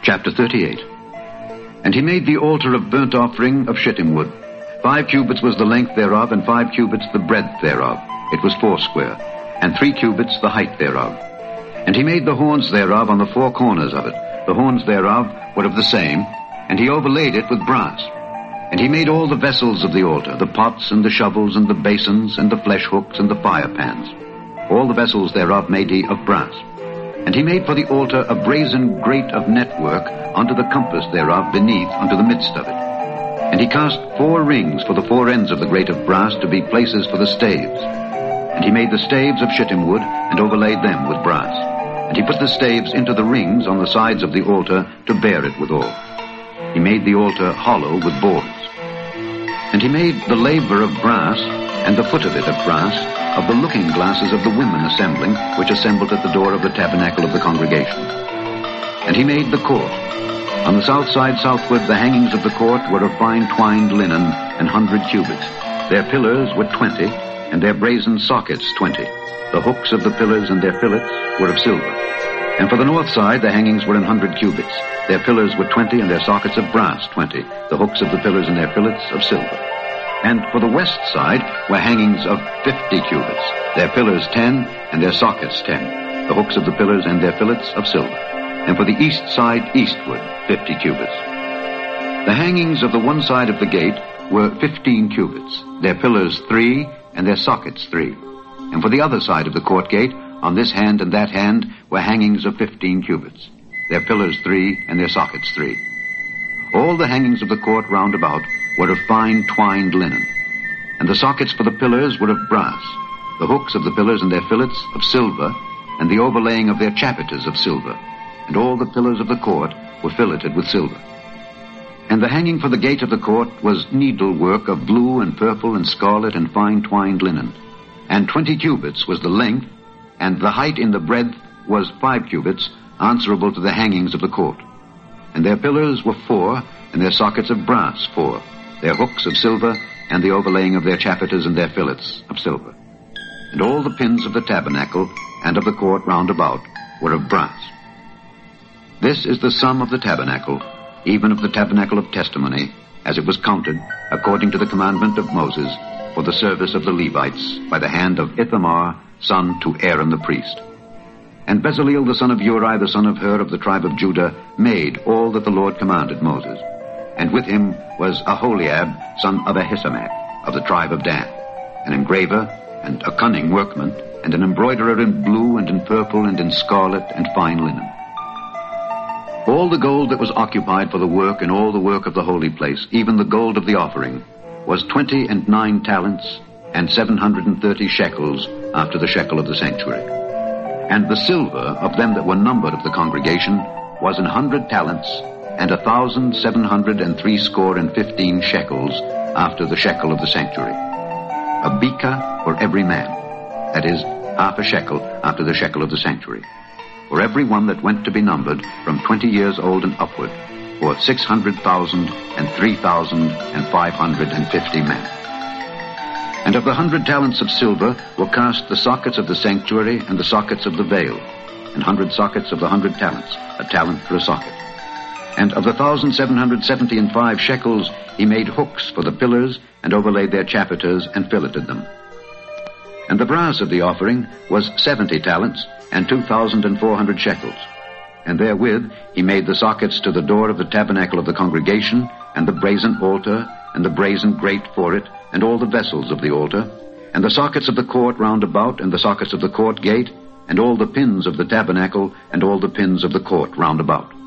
Chapter 38. And he made the altar of burnt offering of shittim wood. 5 cubits was the length thereof, and 5 cubits the breadth thereof. It was foursquare, and 3 cubits the height thereof. And he made the horns thereof on the 4 corners of it. The horns thereof were of the same, and he overlaid it with brass. And he made all the vessels of the altar, the pots and the shovels and the basins and the flesh hooks and the fire pans. All the vessels thereof made he of brass. And he made for the altar a brazen grate of network unto the compass thereof beneath unto the midst of it. And he cast 4 rings for the 4 ends of the grate of brass to be places for the staves. And he made the staves of shittim wood and overlaid them with brass. And he put the staves into the rings on the sides of the altar to bear it withal. He made the altar hollow with boards. And he made the laver of brass and the foot of it of brass, of the looking glasses of the women assembling, which assembled at the door of the tabernacle of the congregation. And he made the court. On the south side southward the hangings of the court were of fine twined linen, 100 cubits. Their pillars were 20, and their brazen sockets 20. The hooks of the pillars and their fillets were of silver. And for the north side the hangings were 100 cubits. Their pillars were 20, and their sockets of brass 20. The hooks of the pillars and their fillets of silver. And for the west side were hangings of 50 cubits. Their pillars 10, and their sockets 10. The hooks of the pillars and their fillets of silver. And for the east side eastward 50 cubits. The hangings of the one side of the gate were 15 cubits. Their pillars 3, and their sockets 3. And for the other side of the court gate, on this hand and that hand, were hangings of 15 cubits. Their pillars 3, and their sockets 3. All the hangings of the court round about were of fine twined linen. And the sockets for the pillars were of brass. The hooks of the pillars and their fillets of silver, and the overlaying of their chapiters of silver. And all the pillars of the court were filleted with silver. And the hanging for the gate of the court was needlework of blue and purple and scarlet and fine twined linen. And 20 cubits was the length, and the height in the breadth was 5 cubits, answerable to the hangings of the court. And their pillars were 4, and their sockets of brass 4, their hooks of silver, and the overlaying of their chapiters and their fillets of silver. And all the pins of the tabernacle and of the court round about were of brass. This is the sum of the tabernacle, even of the tabernacle of testimony, as it was counted, according to the commandment of Moses, for the service of the Levites, by the hand of Ithamar, son to Aaron the priest. And Bezaleel the son of Uri, the son of Hur of the tribe of Judah, made all that the Lord commanded Moses. And with him was Aholiab, son of Ahisamach, of the tribe of Dan, an engraver, and a cunning workman, and an embroiderer in blue and in purple and in scarlet and fine linen. All the gold that was occupied for the work and all the work of the holy place, even the gold of the offering, was 29 talents and 730 shekels after the shekel of the sanctuary. And the silver of them that were numbered of the congregation was 100 talents and 1,760 shekels after the shekel of the sanctuary. A beka for every man, that is, half a shekel after the shekel of the sanctuary, for every one that went to be numbered from 20 years old and upward, for 600,000 and 3,550 men. And of the 100 talents of silver were cast the sockets of the sanctuary and the sockets of the veil, and 100 sockets of the 100 talents, a talent for a socket. And of the 1,775 shekels he made hooks for the pillars, and overlaid their chapiters, and filleted them. And the brass of the offering was 70 talents, and 2,400 shekels. And therewith he made the sockets to the door of the tabernacle of the congregation, and the brazen altar, and the brazen grate for it, and all the vessels of the altar, and the sockets of the court round about, and the sockets of the court gate, and all the pins of the tabernacle, and all the pins of the court round about.